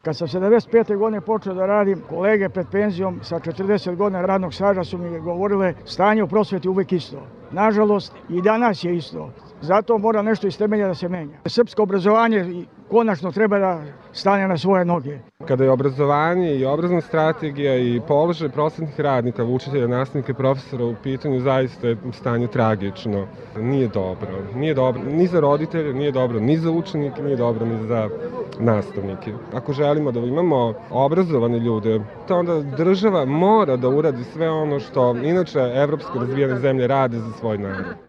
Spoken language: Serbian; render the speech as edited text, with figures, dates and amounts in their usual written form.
Kad sam 75. godine počeo da radim, kolege pred penzijom sa 40 godina radnog staža su mi govorile stanje u prosveti uvek isto. Nažalost, i danas je isto. Zato mora nešto iz temelja da se menja. Srpsko obrazovanje konačno treba da stane na svoje noge. Kada je obrazovanje i obrazovna strategija i položaj prosvetnih radnika, učitelja, nastavnika i profesora u pitanju, zaista je stanje tragično. Nije dobro. Nije dobro ni za roditelje, nije dobro ni za učenike, nije dobro ni za nastavnike. Ako želimo da imamo obrazovane ljude, to onda država mora da uradi sve ono što inače evropske razvijene zemlje rade za svoj narod.